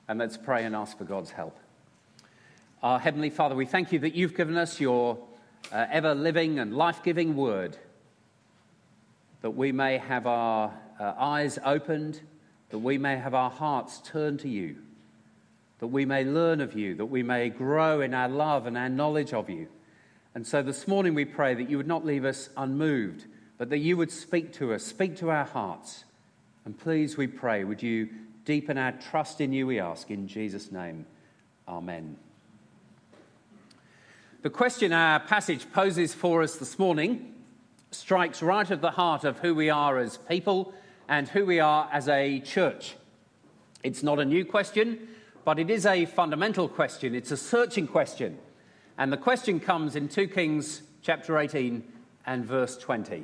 And let's pray and ask for God's help. Our Heavenly Father, we thank you that you've given us your ever-living and life-giving word, that we may have our eyes opened, that we may have our hearts turned to you, that we may learn of you, that we may grow in our love and our knowledge of you. And so this morning we pray that you would not leave us unmoved, but that you would speak to us, speak to our hearts. And please, we pray, would you deepen our trust in you, we ask, in Jesus' name. Amen. The question our passage poses for us this morning strikes right at the heart of who we are as people and who we are as a church. It's not a new question, but it is a fundamental question. It's a searching question. And the question comes in 2 Kings chapter 18 and verse 20.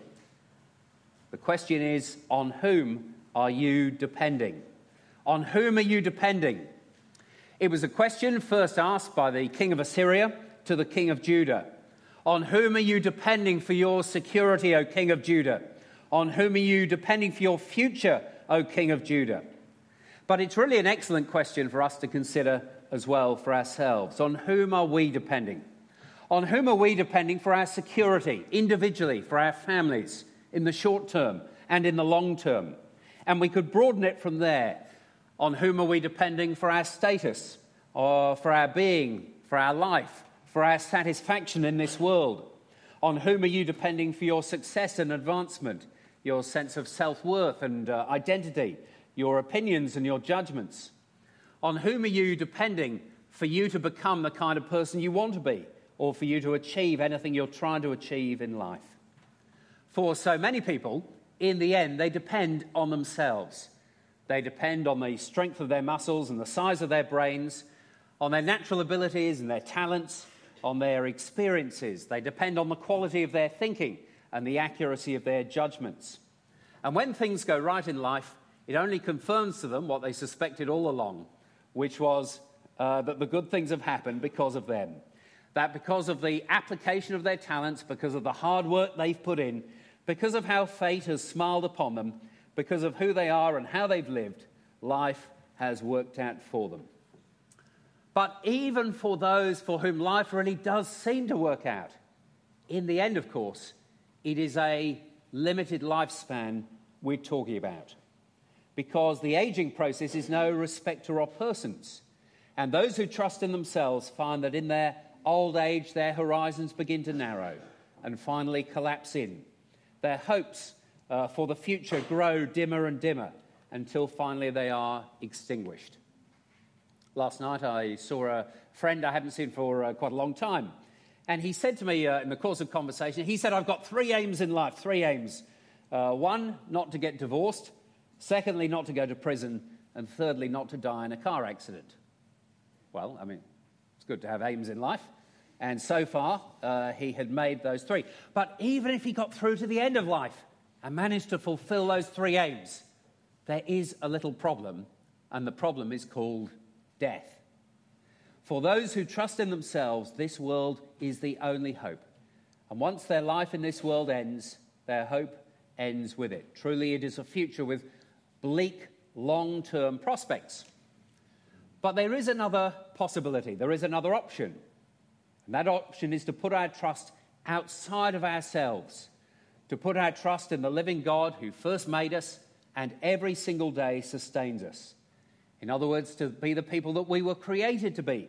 The question is, on whom are you depending? On whom are you depending? It was a question first asked by the king of Assyria to the king of Judah. On whom are you depending for your security, O king of Judah? On whom are you depending for your future, O king of Judah? But it's really an excellent question for us to consider as well for ourselves. On whom are we depending? On whom are we depending for our security, individually, for our families, in the short term and in the long term? And we could broaden it from there. On whom are we depending for our status, or for our being, for our life, for our satisfaction in this world? On whom are you depending for your success and advancement, your sense of self-worth and identity, your opinions and your judgments? On whom are you depending for you to become the kind of person you want to be, or for you to achieve anything you're trying to achieve in life? For so many people, in the end, they depend on themselves. They depend on the strength of their muscles and the size of their brains, on their natural abilities and their talents, on their experiences. They depend on the quality of their thinking and the accuracy of their judgments. And when things go right in life, it only confirms to them what they suspected all along, which was that the good things have happened because of them. That because of the application of their talents, because of the hard work they've put in, because of how fate has smiled upon them, because of who they are and how they've lived, life has worked out for them. But even for those for whom life really does seem to work out, in the end, of course, it is a limited lifespan we're talking about. Because the aging process is no respecter of persons. And those who trust in themselves find that in their old age, their horizons begin to narrow and finally collapse in. Their hopes for the future grow dimmer and dimmer until finally they are extinguished. Last night I saw a friend I haven't seen for quite a long time. And he said to me in the course of conversation, he said, I've got 3 aims in life, 3 aims. 1, not to get divorced. Secondly, not to go to prison. And thirdly, not to die in a car accident. Well, I mean, it's good to have aims in life. And so far, he had made those 3. But even if he got through to the end of life and managed to fulfill those 3 aims, there is a little problem, and the problem is called death. For those who trust in themselves, this world is the only hope. And once their life in this world ends, their hope ends with it. Truly, it is a future with bleak, long-term prospects. But there is another possibility. There is another option. And that option is to put our trust outside of ourselves, to put our trust in the living God who first made us and every single day sustains us. In other words, to be the people that we were created to be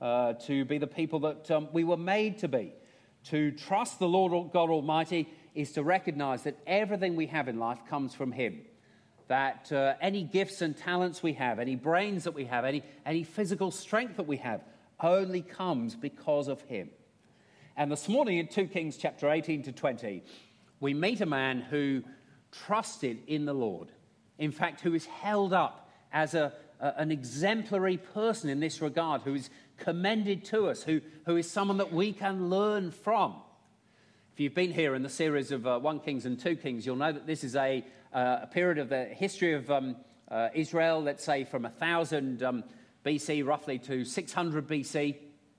the people that we were made to be. To trust the Lord God Almighty is to recognize that everything we have in life comes from Him. That any gifts and talents we have, any brains that we have, any physical strength that we have, only comes because of Him. And this morning in 2 Kings chapter 18 to 20, we meet a man who trusted in the Lord. In fact, who is held up as an exemplary person in this regard, who is commended to us, who is someone that we can learn from. If you've been here in the series of 1 Kings and 2 Kings, you'll know that this is a period of the history of Israel, let's say from 1000 BC roughly to 600 BC,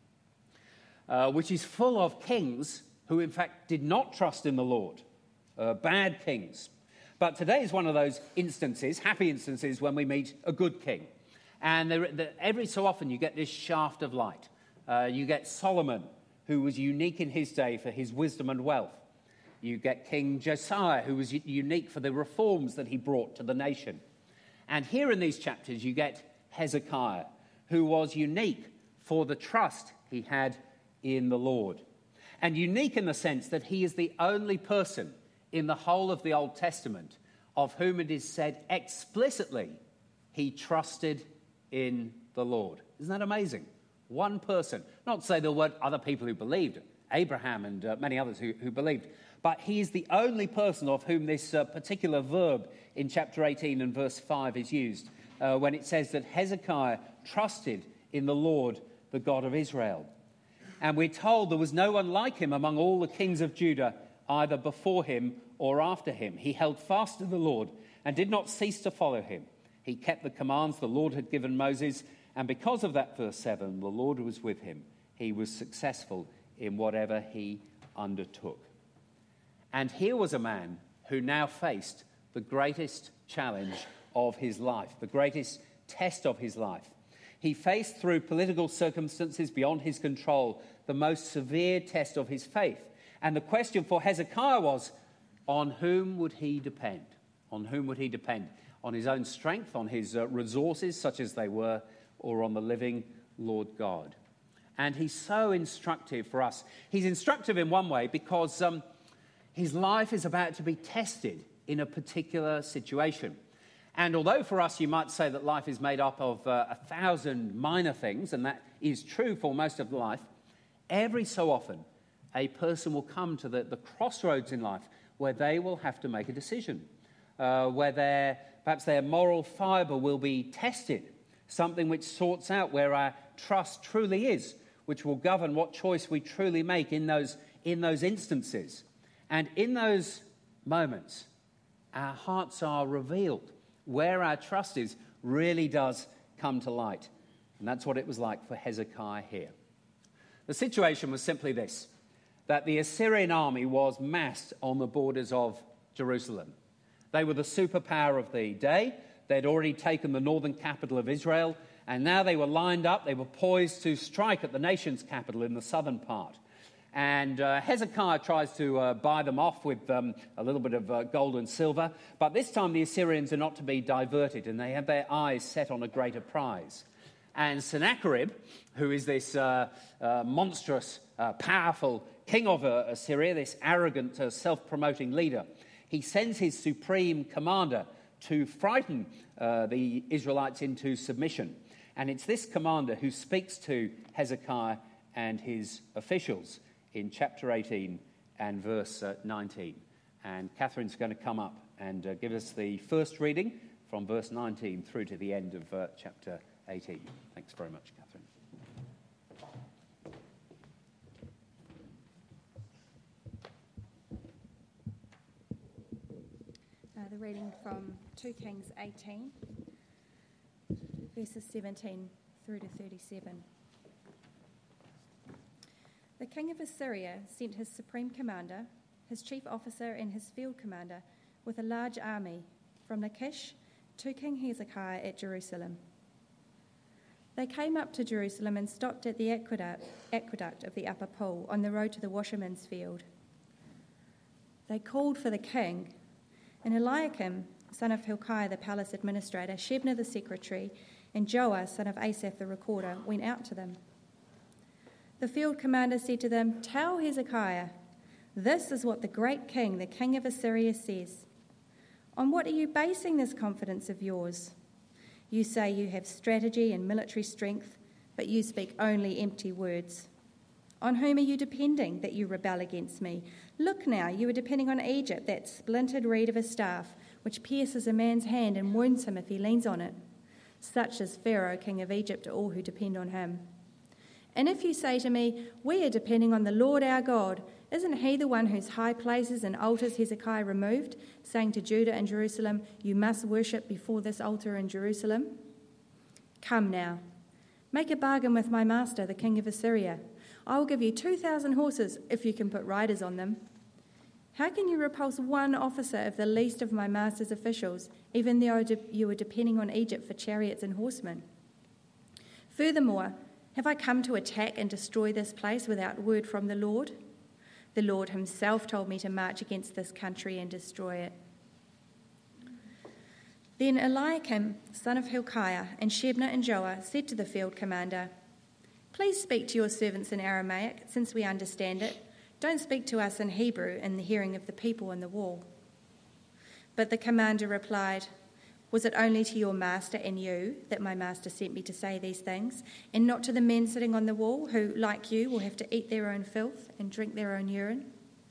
which is full of kings who in fact did not trust in the Lord, bad kings. But today is one of those instances, happy instances, when we meet a good king. And every so often you get this shaft of light. You get Solomon, who was unique in his day for his wisdom and wealth. You get King Josiah, who was unique for the reforms that he brought to the nation. And here in these chapters you get Hezekiah, who was unique for the trust he had in the Lord. And unique in the sense that he is the only person in the whole of the Old Testament of whom it is said explicitly he trusted in the Lord. Isn't that amazing? One person. Not to say there weren't other people who believed, Abraham and many others who believed, but he is the only person of whom this particular verb in chapter 18 and verse 5 is used, when it says that Hezekiah trusted in the Lord, the God of Israel. And we're told there was no one like him among all the kings of Judah, either before him or after him. He held fast to the Lord and did not cease to follow him. He kept the commands the Lord had given Moses, and because of that, verse 7, the Lord was with him. He was successful in whatever he undertook. And here was a man who now faced the greatest challenge of his life, the greatest test of his life. He faced, through political circumstances beyond his control, the most severe test of his faith. And the question for Hezekiah was, on whom would he depend? On whom would he depend? On his own strength, on his resources, such as they were, or on the living Lord God? And he's so instructive for us. He's instructive in one way because his life is about to be tested in a particular situation. And although for us you might say that life is made up of 1,000 minor things, and that is true for most of life, every so often a person will come to the crossroads in life where they will have to make a decision, where perhaps their moral fibre will be tested, something which sorts out where our trust truly is, which will govern what choice we truly make in those instances. And in those moments, our hearts are revealed. Where our trust is really does come to light. And that's what it was like for Hezekiah here. The situation was simply this, that the Assyrian army was massed on the borders of Jerusalem. They were the superpower of the day. They'd already taken the northern capital of Israel, and now they were lined up. They were poised to strike at the nation's capital in the southern part. And Hezekiah tries to buy them off with a little bit of gold and silver. But this time the Assyrians are not to be diverted, and they have their eyes set on a greater prize. And Sennacherib, who is this monstrous, powerful king of Assyria, this arrogant, self-promoting leader, he sends his supreme commander to frighten the Israelites into submission. And it's this commander who speaks to Hezekiah and his officials in chapter 18 and verse 19. And Catherine's going to come up and give us the first reading from verse 19 through to the end of chapter 18. Thanks very much, Catherine. The reading from 2 Kings 18, verses 17 through to 37. The king of Assyria sent his supreme commander, his chief officer and his field commander with a large army from Lachish to King Hezekiah at Jerusalem. They came up to Jerusalem and stopped at the aqueduct of the upper pool on the road to the washerman's field. They called for the king, and Eliakim, son of Hilkiah the palace administrator, Shebna the secretary, and Joah, son of Asaph the recorder, went out to them. The field commander said to them, "Tell Hezekiah, this is what the great king, the king of Assyria, says. On what are you basing this confidence of yours? You say you have strategy and military strength, but you speak only empty words. On whom are you depending that you rebel against me? Look now, you are depending on Egypt, that splintered reed of a staff, which pierces a man's hand and wounds him if he leans on it. Such is Pharaoh, king of Egypt, to all who depend on him. And if you say to me, we are depending on the Lord our God, isn't he the one whose high places and altars Hezekiah removed, saying to Judah and Jerusalem, you must worship before this altar in Jerusalem? Come now, make a bargain with my master, the king of Assyria. I will give you 2,000 horses if you can put riders on them. How can you repulse one officer of the least of my master's officials, even though you are depending on Egypt for chariots and horsemen? Furthermore, have I come to attack and destroy this place without word from the Lord? The Lord himself told me to march against this country and destroy it. Then Eliakim, son of Hilkiah, and Shebna and Joah said to the field commander, "Please speak to your servants in Aramaic, since we understand it. Don't speak to us in Hebrew in the hearing of the people on the wall." But the commander replied, "Was it only to your master and you that my master sent me to say these things, and not to the men sitting on the wall who, like you, will have to eat their own filth and drink their own urine?"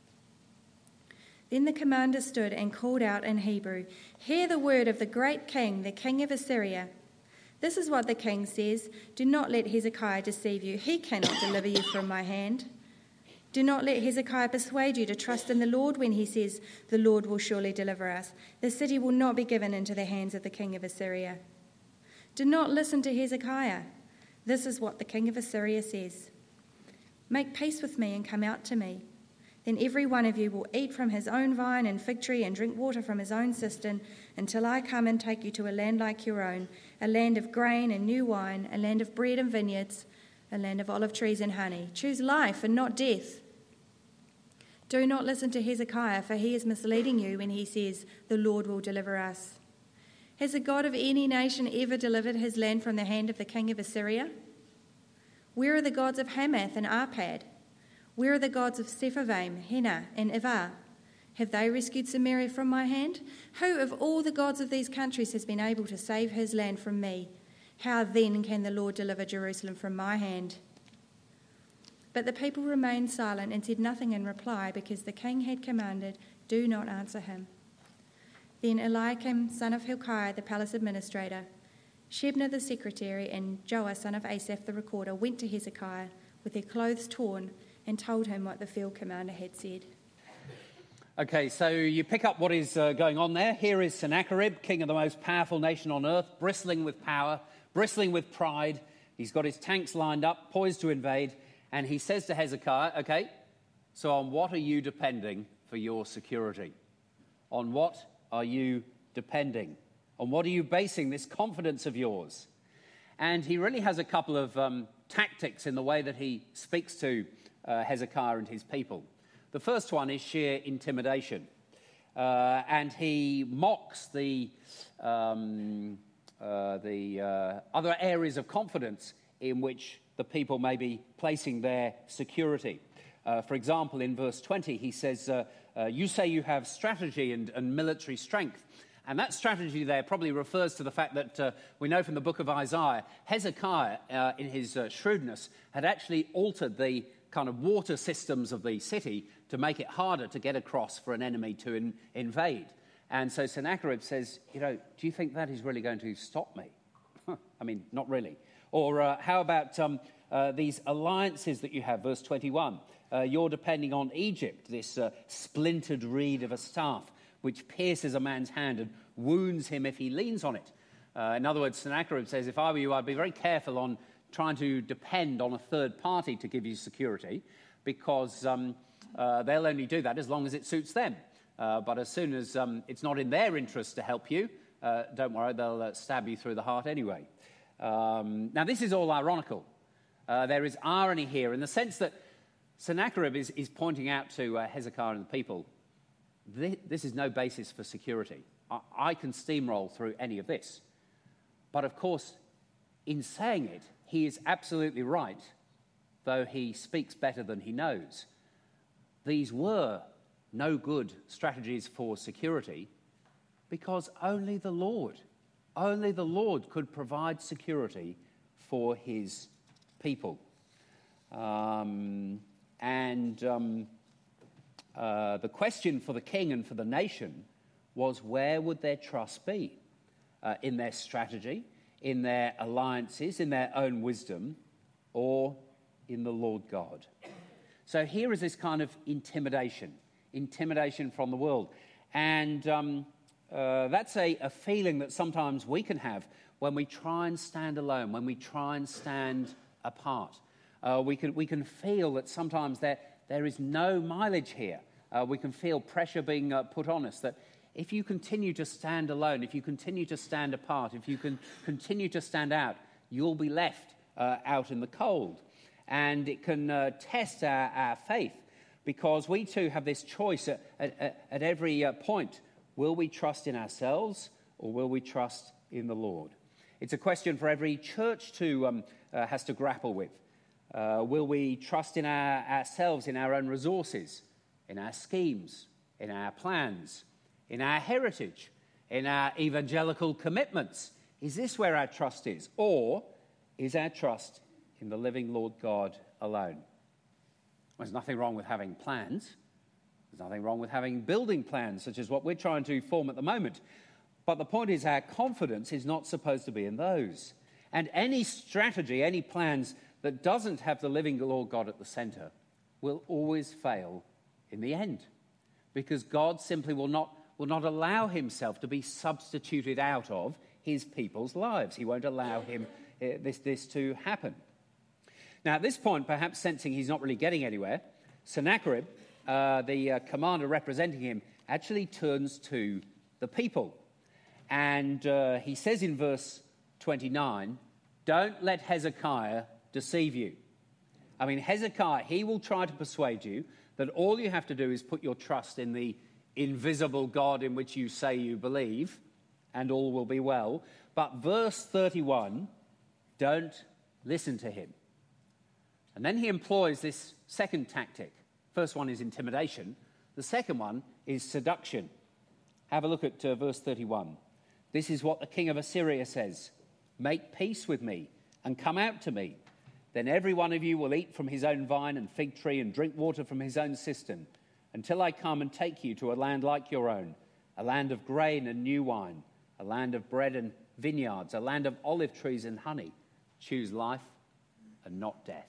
Then the commander stood and called out in Hebrew, "Hear the word of the great king, the king of Assyria. This is what the king says, do not let Hezekiah deceive you. He cannot deliver you from my hand. Do not let Hezekiah persuade you to trust in the Lord when he says, the Lord will surely deliver us. The city will not be given into the hands of the king of Assyria. Do not listen to Hezekiah. This is what the king of Assyria says. Make peace with me and come out to me. Then every one of you will eat from his own vine and fig tree and drink water from his own cistern until I come and take you to a land like your own, a land of grain and new wine, a land of bread and vineyards, a land of olive trees and honey. Choose life and not death. Do not listen to Hezekiah, for he is misleading you when he says, the Lord will deliver us. Has the God of any nation ever delivered his land from the hand of the king of Assyria? Where are the gods of Hamath and Arpad? Where are the gods of Sepharvaim, Hena, and Ivah? Have they rescued Samaria from my hand? Who of all the gods of these countries has been able to save his land from me? How then can the Lord deliver Jerusalem from my hand?" But the people remained silent and said nothing in reply, because the king had commanded, "Do not answer him." Then Eliakim, son of Hilkiah, the palace administrator, Shebna the secretary, and Joah, son of Asaph the recorder, went to Hezekiah with their clothes torn and told him what the field commander had said. Okay, so you pick up what is going on there. Here is Sennacherib, king of the most powerful nation on earth, bristling with power, bristling with pride. He's got his tanks lined up, poised to invade, and he says to Hezekiah, okay, so on what are you depending for your security? On what are you depending? On what are you basing this confidence of yours? And he really has a couple of tactics in the way that he speaks to Hezekiah and his people. The first one is sheer intimidation. And he mocks the other areas of confidence in which the people may be placing their security. For example, in verse 20, he says, you say you have strategy and military strength. And that strategy there probably refers to the fact that we know from the book of Isaiah, Hezekiah, in his shrewdness, had actually altered the kind of water systems of the city to make it harder to get across for an enemy to invade. And so Sennacherib says, do you think that is really going to stop me? I mean, not really. Or how about these alliances that you have, verse 21? You're depending on Egypt, this splintered reed of a staff, which pierces a man's hand and wounds him if he leans on it. In other words, Sennacherib says, if I were you, I'd be very careful on trying to depend on a third party to give you security, because they'll only do that as long as it suits them. But as soon as it's not in their interest to help you, don't worry, they'll stab you through the heart anyway. Now, this is all ironical. There is irony here in the sense that Sennacherib is pointing out to Hezekiah and the people, this is no basis for security. I can steamroll through any of this. But of course, in saying it, he is absolutely right, though he speaks better than he knows. These were no good strategies for security because only the Lord could provide security for his people. The question for the king and for the nation was, where would their trust be? In their strategy, in their alliances, in their own wisdom, or in the Lord God? So here is this kind of intimidation from the world. And that's a feeling that sometimes we can have when we try and stand alone, when we try and stand apart. We can feel that sometimes there is no mileage here. We can feel pressure being put on us, that if you continue to stand alone, if you continue to stand apart, if you can continue to stand out, you'll be left out in the cold. And it can test our faith, because we too have this choice at every point. Will we trust in ourselves, or will we trust in the Lord? It's a question for every church to has to grapple with. Will we trust in ourselves, in our own resources, in our schemes, in our plans, in our heritage, in our evangelical commitments? Is this where our trust is? Or is our trust in the living Lord God alone? There's nothing wrong with having plans. There's nothing wrong with having building plans, such as what we're trying to form at the moment. But the point is, our confidence is not supposed to be in those. And any strategy, any plans that doesn't have the living Lord God at the center will always fail in the end, because God simply will not allow himself to be substituted out of his people's lives. He won't allow this to happen. Now, at this point, perhaps sensing he's not really getting anywhere, Sennacherib, the commander representing him, actually turns to the people. And he says in verse 29, "Don't let Hezekiah deceive you." I mean, Hezekiah, he will try to persuade you that all you have to do is put your trust in the invisible God in which you say you believe, and all will be well. But verse 31, don't listen to him. And then he employs this second tactic. First one is intimidation. The second one is seduction. Have a look at verse 31. "This is what the king of Assyria says. Make peace with me and come out to me. Then every one of you will eat from his own vine and fig tree and drink water from his own cistern, until I come and take you to a land like your own, a land of grain and new wine, a land of bread and vineyards, a land of olive trees and honey. Choose life and not death."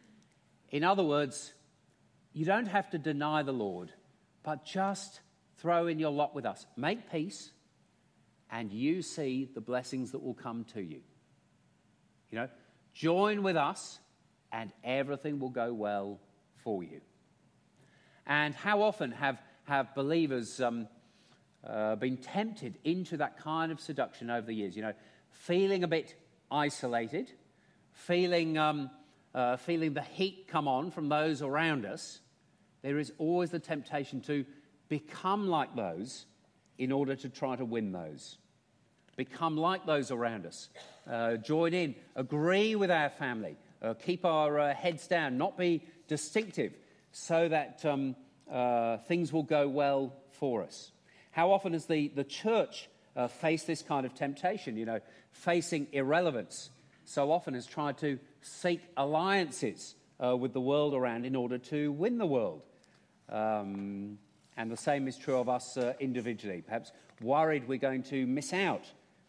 In other words, you don't have to deny the Lord, but just throw in your lot with us. Make peace, and you see the blessings that will come to you. Join with us, and everything will go well for you. And how often have believers been tempted into that kind of seduction over the years? Feeling a bit isolated, feeling the heat come on from those around us. There is always the temptation to become like those in order to try to win those. Become like those around us. Join in, agree with our family, keep our heads down, not be distinctive, so that things will go well for us. How often has the church faced this kind of temptation, facing irrelevance? So often has tried to seek alliances with the world around in order to win the world. And the same is true of us individually. Perhaps worried we're going to miss out,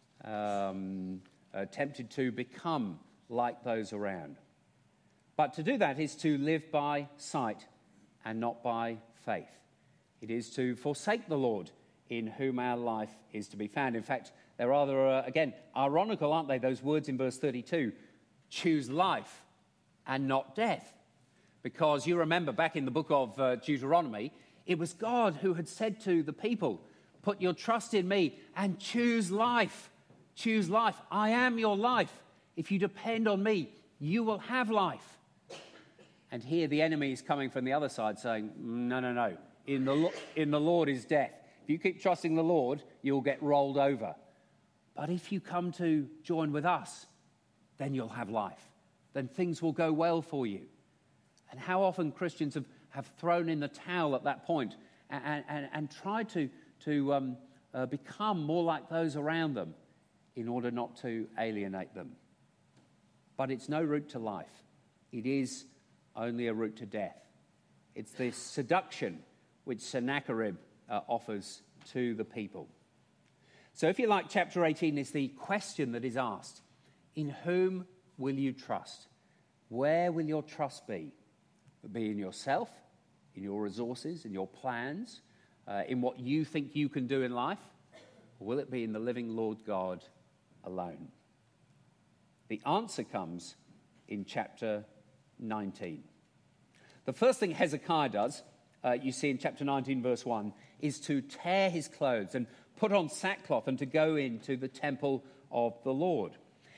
tempted to become like those around. But to do that is to live by sight and not by faith. It is to forsake the Lord in whom our life is to be found. In fact, they're rather, again, ironical, aren't they, those words in verse 32, choose life and not death. Because you remember back in the book of Deuteronomy, it was God who had said to the people, put your trust in me and choose life. Choose life. I am your life. If you depend on me, you will have life. And here the enemy is coming from the other side saying, no. In the Lord is death. If you keep trusting the Lord, you'll get rolled over. But if you come to join with us, then you'll have life. Then things will go well for you. And how often Christians have thrown in the towel at that point and tried to become more like those around them in order not to alienate them. But it's no route to life. It is only a route to death. It's this seduction which Sennacherib offers to the people. So if you like, chapter 18 is the question that is asked. In whom will you trust? Where will your trust be? Will it be in yourself, in your resources, in your plans, in what you think you can do in life? Or will it be in the living Lord God alone? The answer comes in chapter 19. The first thing Hezekiah does, you see in chapter 19, verse 1, is to tear his clothes and put on sackcloth and to go into the temple of the Lord.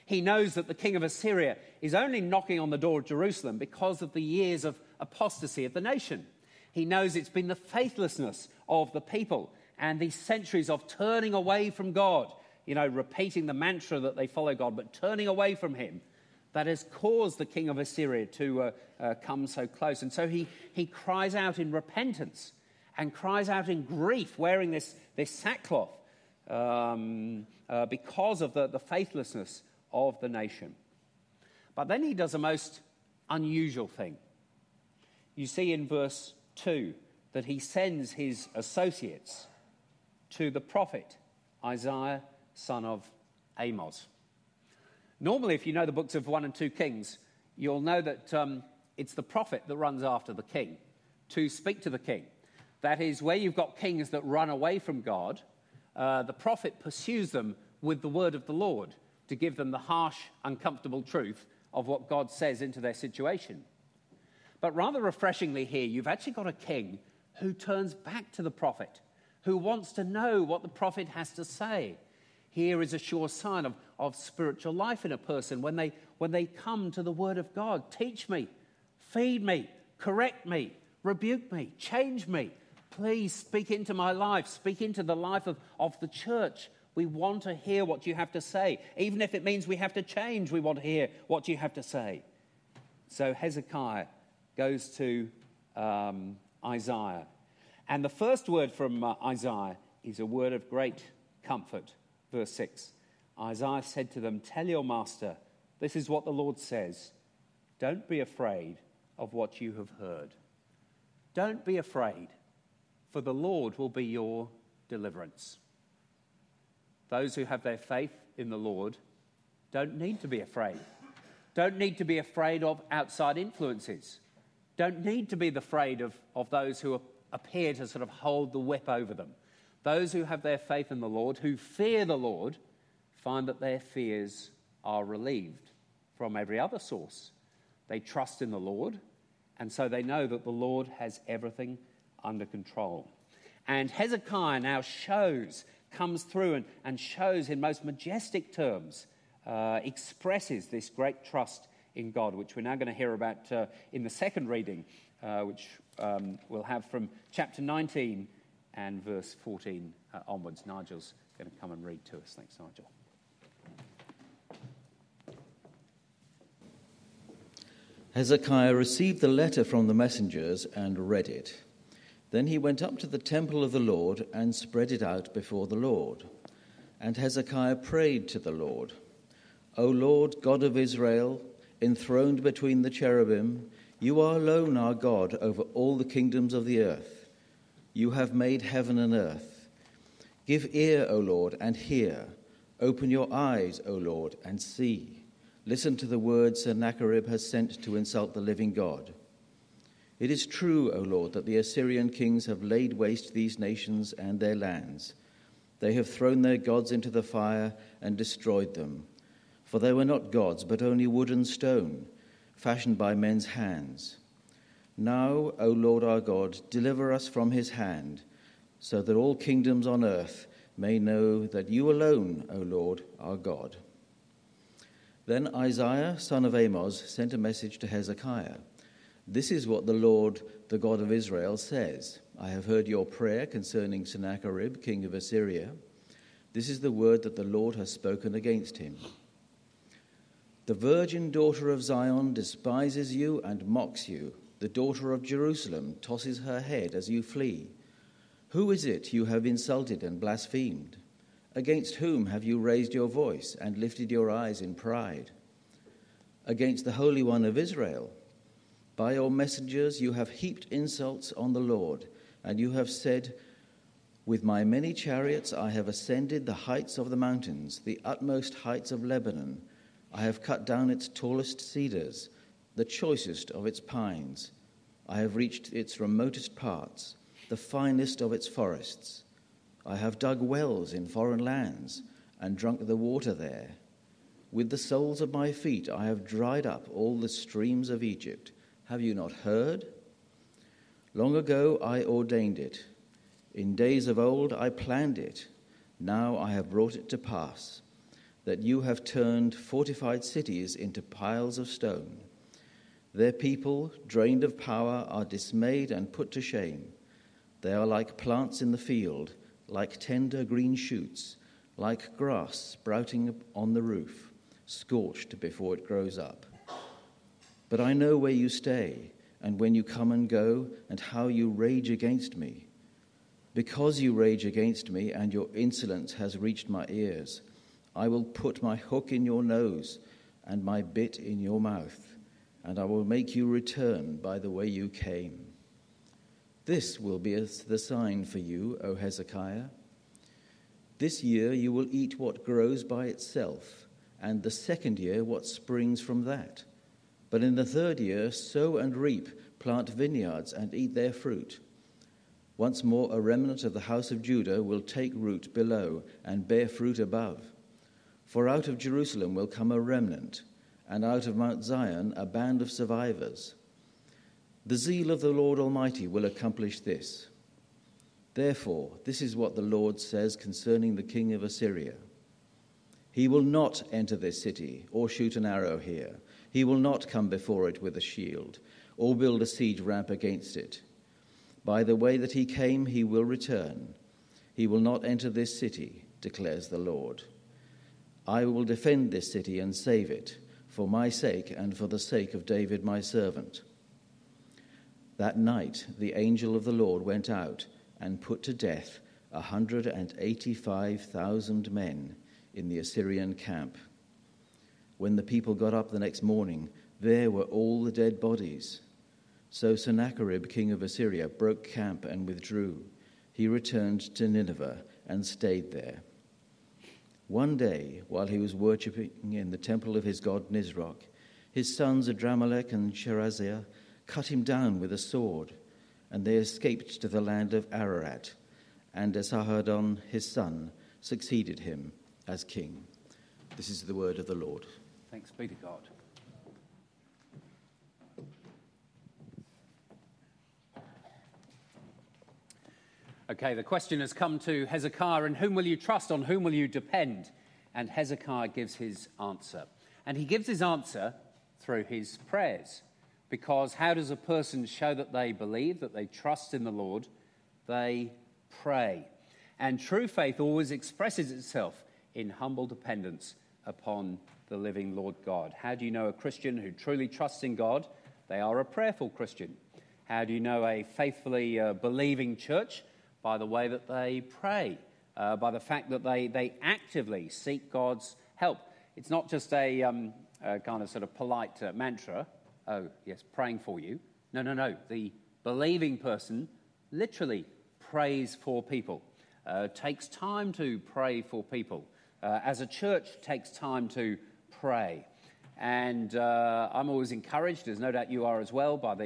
He knows that the king of Assyria is only knocking on the door of Jerusalem because of the years of apostasy of the nation. He knows it's been the faithlessness of the people and these centuries of turning away from God, repeating the mantra that they follow God, but turning away from him, that has caused the king of Assyria to come so close. And so he cries out in repentance and cries out in grief, wearing this sackcloth because of the faithlessness of the nation. But then he does a most unusual thing. You see in verse 2 that he sends his associates to the prophet Isaiah, son of Amos. Normally, if you know the books of 1 and 2 Kings, you'll know that it's the prophet that runs after the king to speak to the king. That is, where you've got kings that run away from God, the prophet pursues them with the word of the Lord to give them the harsh, uncomfortable truth of what God says into their situation. But rather refreshingly here, you've actually got a king who turns back to the prophet, who wants to know what the prophet has to say. Here is a sure sign of spiritual life in a person when they come to the word of God. Teach me, feed me, correct me, rebuke me, change me. Please speak into my life, speak into the life of the church. We want to hear what you have to say. Even if it means we have to change, we want to hear what you have to say. So Hezekiah goes to Isaiah. And the first word from Isaiah is a word of great comfort. Verse 6, Isaiah said to them, "Tell your master, this is what the Lord says. Don't be afraid of what you have heard. Don't be afraid, for the Lord will be your deliverance." Those who have their faith in the Lord don't need to be afraid. Don't need to be afraid of outside influences. Don't need to be afraid of those who appear to sort of hold the whip over them. Those who have their faith in the Lord, who fear the Lord, find that their fears are relieved from every other source. They trust in the Lord, and so they know that the Lord has everything under control. And Hezekiah now comes through and shows in most majestic terms, expresses this great trust in God, which we're now going to hear about in the second reading, which we'll have from chapter 19 and verse 14 onwards. Nigel's going to come and read to us. Thanks, Nigel. Hezekiah received the letter from the messengers and read it. Then he went up to the temple of the Lord and spread it out before the Lord. And Hezekiah prayed to the Lord, "O Lord, God of Israel, enthroned between the cherubim, you are alone our God over all the kingdoms of the earth. You have made heaven and earth. Give ear, O Lord, and hear. Open your eyes, O Lord, and see. Listen to the words Sennacherib has sent to insult the living God. It is true, O Lord, that the Assyrian kings have laid waste these nations and their lands. They have thrown their gods into the fire and destroyed them. For they were not gods, but only wood and stone, fashioned by men's hands. Now, O Lord our God, deliver us from his hand, so that all kingdoms on earth may know that you alone, O Lord, are God." Then Isaiah, son of Amos, sent a message to Hezekiah. "This is what the Lord, the God of Israel, says. I have heard your prayer concerning Sennacherib, king of Assyria. This is the word that the Lord has spoken against him. The virgin daughter of Zion despises you and mocks you. The daughter of Jerusalem tosses her head as you flee. Who is it you have insulted and blasphemed? Against whom have you raised your voice and lifted your eyes in pride? Against the Holy One of Israel. By your messengers you have heaped insults on the Lord, and you have said, 'With my many chariots I have ascended the heights of the mountains, the utmost heights of Lebanon. I have cut down its tallest cedars, the choicest of its pines. I have reached its remotest parts, the finest of its forests. I have dug wells in foreign lands and drunk the water there. With the soles of my feet I have dried up all the streams of Egypt. Have you not heard? Long ago I ordained it. In days of old I planned it. Now I have brought it to pass. that you have turned fortified cities into piles of stone. Their people, drained of power, are dismayed and put to shame. They are like plants in the field, like tender green shoots, like grass sprouting on the roof, scorched before it grows up. But I know where you stay, and when you come and go, and how you rage against me. Because you rage against me, and your insolence has reached my ears, I will put my hook in your nose and my bit in your mouth, and I will make you return by the way you came. This will be the sign for you, O Hezekiah. This year you will eat what grows by itself, and the second year what springs from that. But in the third year sow and reap, plant vineyards and eat their fruit. Once more a remnant of the house of Judah will take root below and bear fruit above. For out of Jerusalem will come a remnant, and out of Mount Zion a band of survivors. The zeal of the Lord Almighty will accomplish this. Therefore, this is what the Lord says concerning the king of Assyria. He will not enter this city or shoot an arrow here. He will not come before it with a shield or build a siege ramp against it. By the way that he came, he will return. He will not enter this city, declares the Lord. I will defend this city and save it, for my sake and for the sake of David my servant. That night the angel of the Lord went out and put to death 185,000 men in the Assyrian camp. When the people got up the next morning, there were all the dead bodies. So Sennacherib, king of Assyria, broke camp and withdrew. He returned to Nineveh and stayed there. One day, while he was worshipping in the temple of his god Nisroch, his sons Adramelech and Shereziah cut him down with a sword, and they escaped to the land of Ararat, and Esarhaddon, his son, succeeded him as king. This is the word of the Lord. Thanks be to God. Okay, the question has come to Hezekiah, in whom will you trust, on whom will you depend? And Hezekiah gives his answer. And he gives his answer through his prayers. Because how does a person show that they believe, that they trust in the Lord? They pray. And true faith always expresses itself in humble dependence upon the living Lord God. How do you know a Christian who truly trusts in God? They are a prayerful Christian. How do you know a faithfully believing church? By the way that they pray, by the fact that they actively seek God's help. It's not just a kind of sort of polite mantra, oh, yes, praying for you. No. The believing person literally prays for people, takes time to pray for people. As a church, takes time to pray. And I'm always encouraged, as no doubt you are as well, by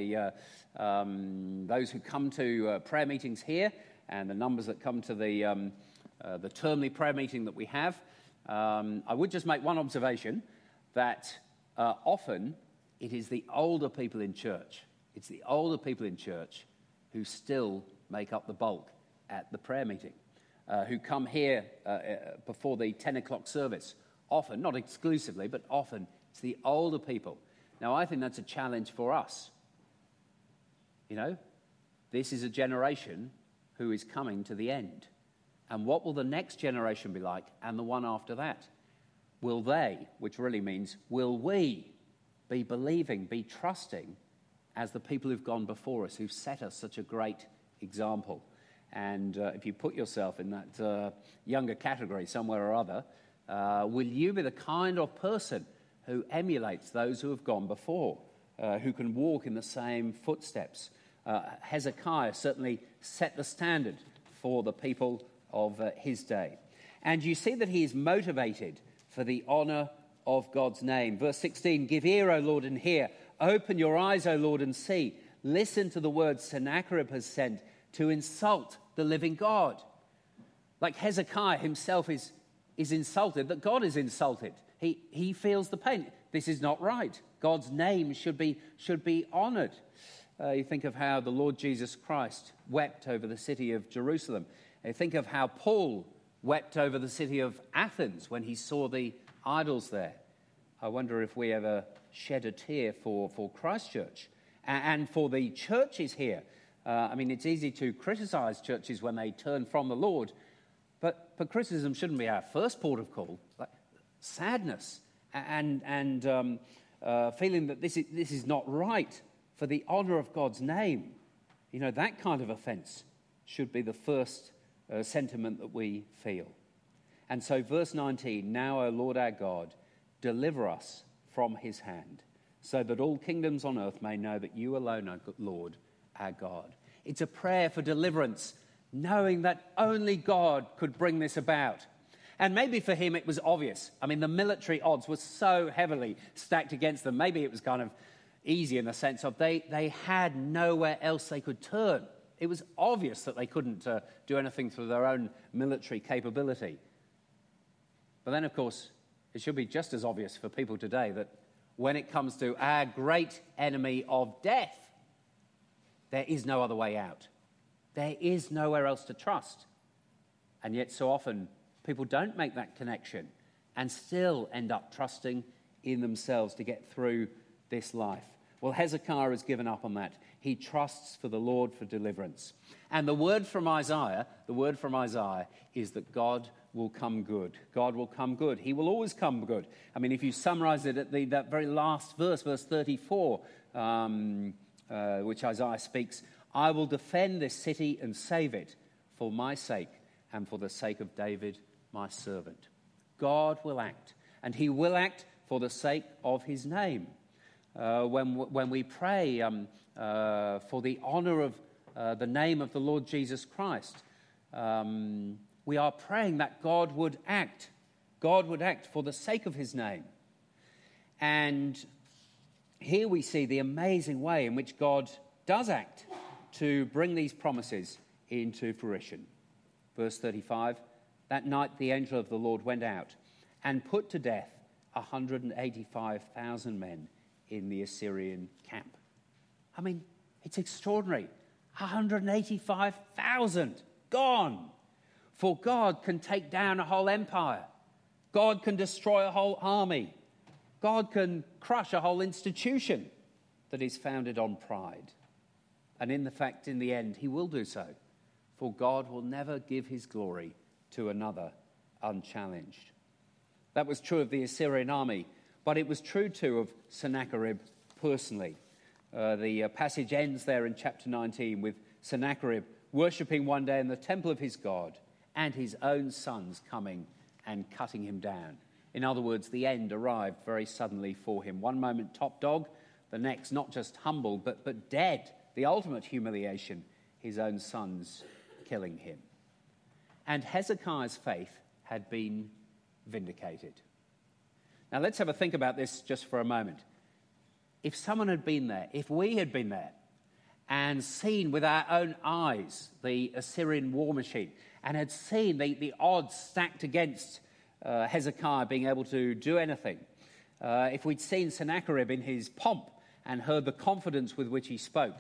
those who come to prayer meetings here, and the numbers that come to the termly prayer meeting that we have. I would just make one observation, that often it is the older people in church. It's the older people in church who still make up the bulk at the prayer meeting, who come here before the 10 o'clock service. Often, not exclusively, but often, it's the older people. Now, I think that's a challenge for us. You know, this is a generation who is coming to the end. And what will the next generation be like, and the one after that? Will they, which really means, will we be believing, be trusting as the people who've gone before us, who've set us such a great example? And if you put yourself in that younger category somewhere or other, will you be the kind of person who emulates those who have gone before, who can walk in the same footsteps? Hezekiah certainly set the standard for the people of his day. And you see that he is motivated for the honor of God's name. Verse 16, give ear, O Lord, and hear. Open your eyes, O Lord, and see. Listen to the words Sennacherib has sent to insult the living God. Like Hezekiah himself is insulted, that God is insulted. He feels the pain. This is not right. God's name should be honored. You think of how the Lord Jesus Christ wept over the city of Jerusalem. You think of how Paul wept over the city of Athens when he saw the idols there. I wonder if we ever shed a tear for Christchurch and for the churches here. It's easy to criticize churches when they turn from the Lord, but criticism shouldn't be our first port of call. Like sadness and feeling that this is not right for the honor of God's name. That kind of offense should be the first sentiment that we feel. And so verse 19, now, O Lord our God, deliver us from his hand, so that all kingdoms on earth may know that you alone are Lord our God. It's a prayer for deliverance, knowing that only God could bring this about. And maybe for him it was obvious. The military odds were so heavily stacked against them. Maybe it was kind of easy in the sense of they had nowhere else they could turn. It was obvious that they couldn't do anything through their own military capability. But then, of course, it should be just as obvious for people today that when it comes to our great enemy of death, there is no other way out. There is nowhere else to trust. And yet so often people don't make that connection and still end up trusting in themselves to get through this life. Well, Hezekiah has given up on that. He trusts for the Lord for deliverance. And the word from Isaiah is that God will come good. God will come good. He will always come good. If you summarize it at that very last verse 34, which Isaiah speaks, I will defend this city and save it for my sake and for the sake of David, my servant. God will act, and he will act for the sake of his name. When we pray for the honor of the name of the Lord Jesus Christ, we are praying that God would act. God would act for the sake of his name. And here we see the amazing way in which God does act to bring these promises into fruition. Verse 35, that night the angel of the Lord went out and put to death 185,000 men in the Assyrian camp. It's extraordinary. 185,000 gone. For God can take down a whole empire. God can destroy a whole army. God can crush a whole institution that is founded on pride. And in the end, he will do so. For God will never give his glory to another unchallenged. That was true of the Assyrian army, but it was true too of Sennacherib personally. The passage ends there in chapter 19 with Sennacherib worshipping one day in the temple of his God and his own sons coming and cutting him down. In other words, the end arrived very suddenly for him. One moment top dog, the next not just humbled but dead. The ultimate humiliation, his own sons killing him. And Hezekiah's faith had been vindicated. Now let's have a think about this just for a moment. If someone had been there, if we had been there and seen with our own eyes the Assyrian war machine and had seen the odds stacked against Hezekiah being able to do anything, if we'd seen Sennacherib in his pomp and heard the confidence with which he spoke,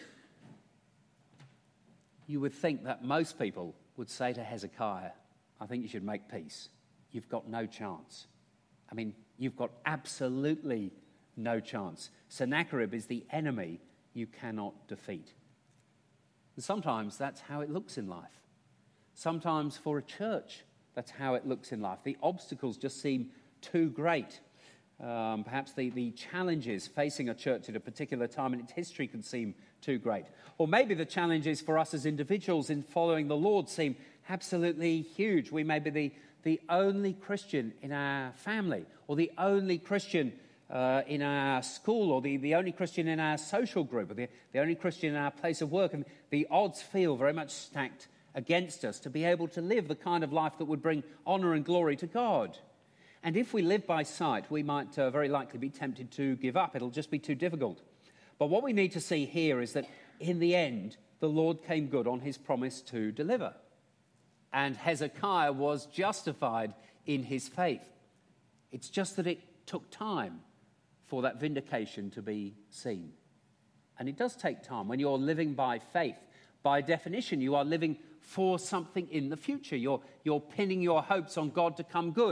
you would think that most people would say to Hezekiah, I think you should make peace. You've got no chance. You've got absolutely no chance. Sennacherib is the enemy you cannot defeat. And sometimes that's how it looks in life. Sometimes for a church, that's how it looks in life. The obstacles just seem too great. Perhaps the challenges facing a church at a particular time in its history can seem too great. Or maybe the challenges for us as individuals in following the Lord seem absolutely huge. We may be the only Christian in our family, or the only Christian in our school, or the only Christian in our social group, or the only Christian in our place of work. And the odds feel very much stacked against us to be able to live the kind of life that would bring honor and glory to God. And if we live by sight, we might very likely be tempted to give up. It'll just be too difficult. But what we need to see here is that in the end, the Lord came good on his promise to deliver. And Hezekiah was justified in his faith. It's just that it took time for that vindication to be seen. And it does take time. When you're living by faith, by definition, you are living for something in the future. You're pinning your hopes on God to come good.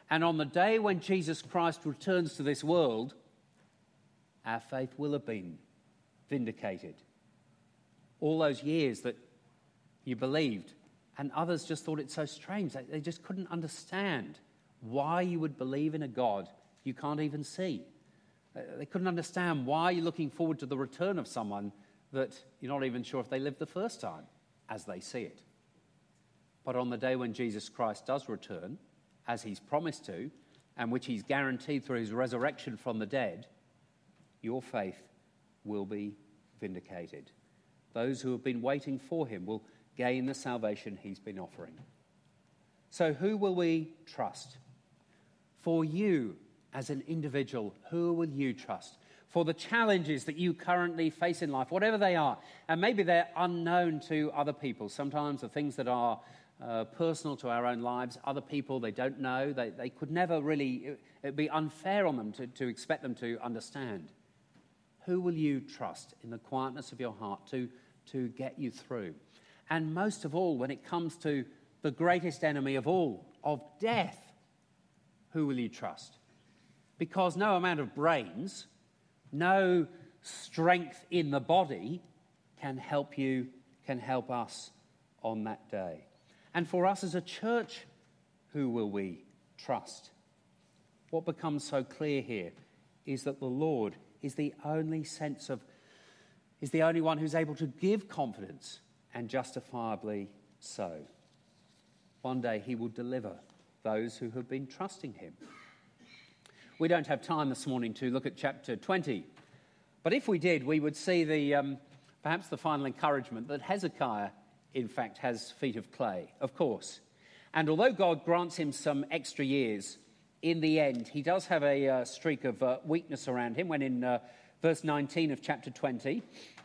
And on the day when Jesus Christ returns to this world, our faith will have been vindicated. All those years that you believed, and others just thought it so strange. They just couldn't understand why you would believe in a God you can't even see. They couldn't understand why you're looking forward to the return of someone that you're not even sure if they lived the first time as they see it. But on the day when Jesus Christ does return, as he's promised to, and which he's guaranteed through his resurrection from the dead, your faith will be vindicated. Those who have been waiting for him will gain the salvation he's been offering. So who will we trust? For you as an individual, who will you trust? For the challenges that you currently face in life, whatever they are, and maybe they're unknown to other people. Sometimes the things that are personal to our own lives, other people, they don't know. They could never really, it'd be unfair on them to expect them to understand. Who will you trust in the quietness of your heart to get you through? And most of all, when it comes to the greatest enemy of all, of death, who will you trust? Because no amount of brains, no strength in the body can help you, can help us on that day. And for us as a church, who will we trust? What becomes so clear here is that the Lord is the only is the only one who's able to give confidence, and justifiably so. One day he will deliver those who have been trusting him. We don't have time this morning to look at chapter 20, but if we did, we would see perhaps the final encouragement that Hezekiah, in fact, has feet of clay, of course. And although God grants him some extra years, in the end, he does have a streak of weakness around him when in verse 19 of chapter 20,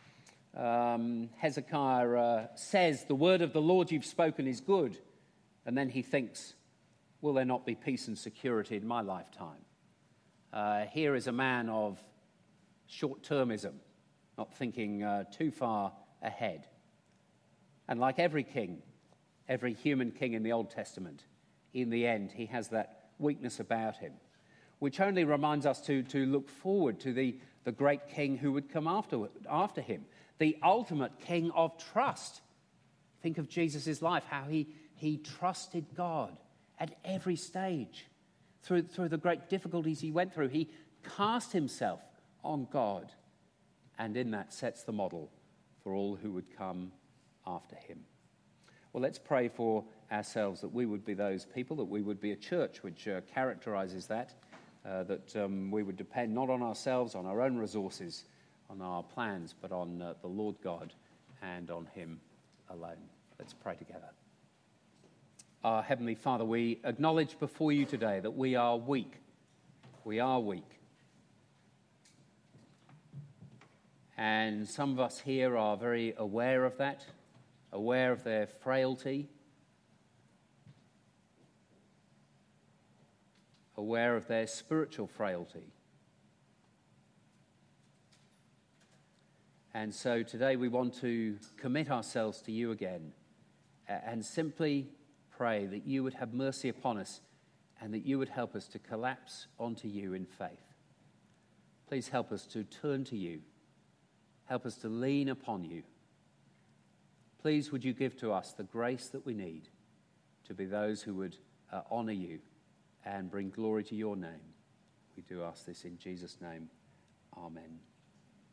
Hezekiah says, "The word of the Lord you've spoken is good." And then he thinks, will there not be peace and security in my lifetime? Here is a man of short-termism, not thinking too far ahead. And like every king, every human king in the Old Testament, in the end, he has that weakness about him, which only reminds us to look forward to the great king who would come after him, the ultimate king of trust. Think of Jesus' life, how he trusted God at every stage. Through the great difficulties he went through, he cast himself on God, and in that sets the model for all who would come after him. Well, let's pray for ourselves that we would be those people, that we would be a church which characterizes that we would depend not on ourselves, on our own resources, on our plans, but on the Lord God and on him alone. Let's pray together. Our Heavenly Father, we acknowledge before you today that we are weak. We are weak. And some of us here are very aware of that, aware of their frailty, aware of their spiritual frailty. And so today we want to commit ourselves to you again and simply pray that you would have mercy upon us and that you would help us to collapse onto you in faith. Please help us to turn to you. Help us to lean upon you. Please would you give to us the grace that we need to be those who would honor you and bring glory to your name. We do ask this in Jesus' name. Amen.